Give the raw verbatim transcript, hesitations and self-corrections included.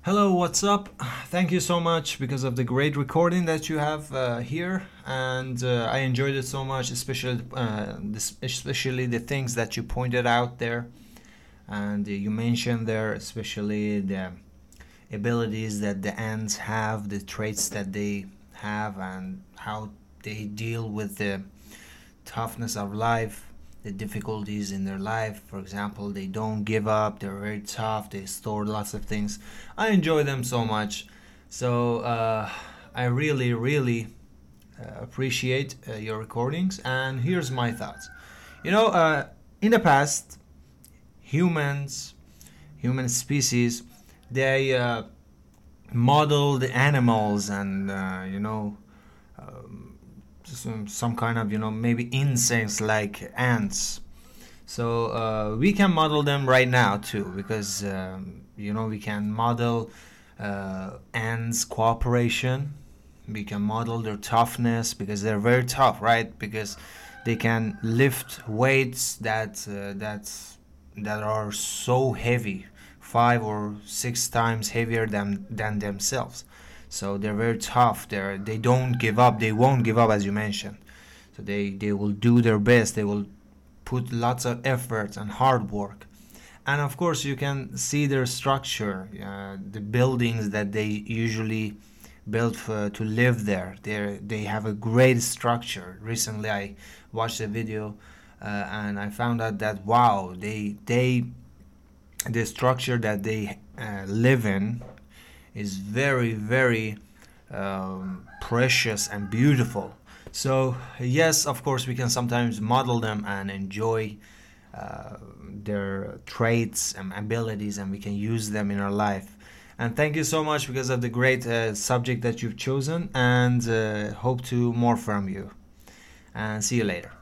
Hello, what's up? Thank you so much because of the great recording that you have uh, here, and uh, I enjoyed it so much, especially uh, this, especially the things that you pointed out there, and uh, you mentioned there, especially the abilities that the ants have, the traits that they have, and how they deal with the toughness of life, the difficulties in their life. For example, they don't give up, they're very tough, they store lots of things. I enjoy them so much. So uh, I really, really uh, appreciate uh, your recordings. And here's my thoughts. You know, uh, in the past, humans, human species, they uh, modeled animals and, uh, you know, um, some, some kind of, you know, maybe insects like ants. So uh, we can model them right now too, because um, you know, we can model uh, ants cooperation. We can model their toughness because they're very tough, right? Because they can lift weights that uh, that's that are so heavy, five or six times heavier than than themselves. So they're very tough. They're they don't give up. They won't give up, as you mentioned. So they they will do their best. They will put lots of effort and hard work. And of course, you can see their structure, uh, the buildings that they usually build for, to live there. They they have a great structure. Recently, I watched a video uh, and I found out that wow, they they the structure that they uh, live in is very very um, precious and beautiful. So yes, of course, we can sometimes model them and enjoy uh, their traits and abilities, and we can use them in our life. And thank you so much because of the great uh, subject that you've chosen, and uh, hope to more from you. And see you later.